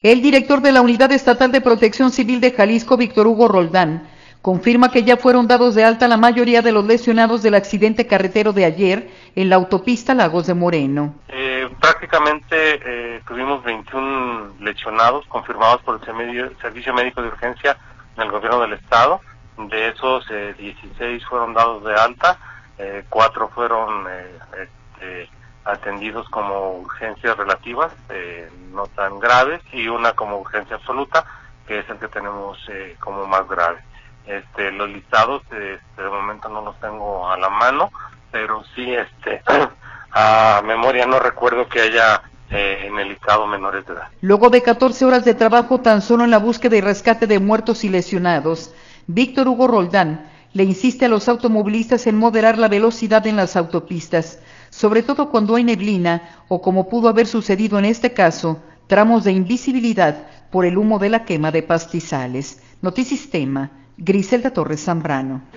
El director de la Unidad Estatal de Protección Civil de Jalisco, Víctor Hugo Roldán, confirma que ya fueron dados de alta la mayoría de los lesionados del accidente carretero de ayer en la autopista Lagos de Moreno. Prácticamente tuvimos 21 lesionados confirmados por el Servicio Médico de Urgencia del Gobierno del Estado. De esos 16 fueron dados de alta, 4 fueron atendidos como urgencias relativas, no tan graves, y una como urgencia absoluta, que es el que tenemos como más grave. Los listados de momento no los tengo a la mano, pero sí a memoria no recuerdo que haya en el listado menores de edad. Luego de 14 horas de trabajo tan solo en la búsqueda y rescate de muertos y lesionados, Víctor Hugo Roldán le insiste a los automovilistas en moderar la velocidad en las autopistas, sobre todo cuando hay neblina o, como pudo haber sucedido en este caso, tramos de invisibilidad por el humo de la quema de pastizales. Notisistema, Griselda Torres Zambrano.